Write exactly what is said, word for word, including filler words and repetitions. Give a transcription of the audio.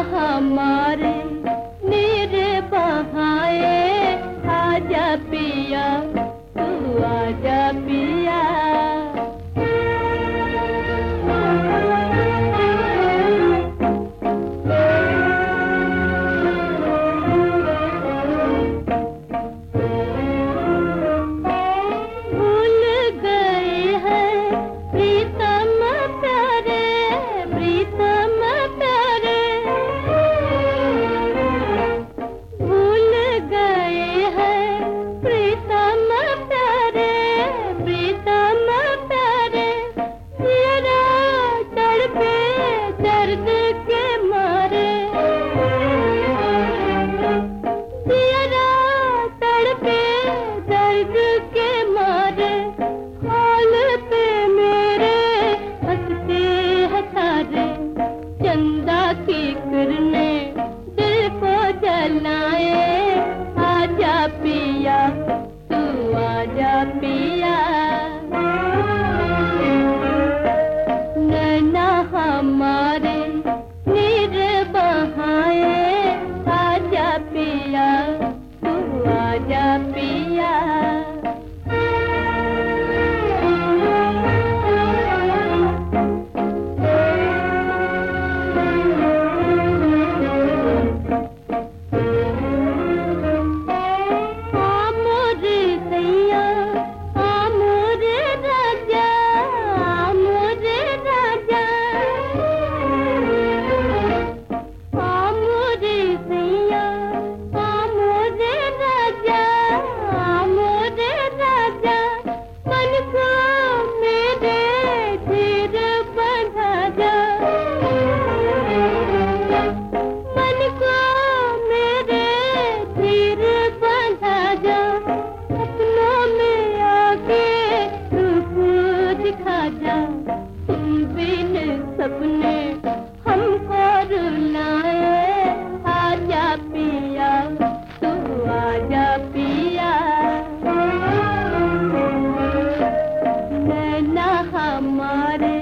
हमारे मेरे बहाए आजा पिया तू आजा पिया। चंदा की किरणें दिल को जलाए आजा पिया तू आजा पिया। नैना हमारे नीर बहाए आजा पिया तू आजा पिया। सपने हमको रुलाए आजा पिया तू आजा पिया। नैना हमारे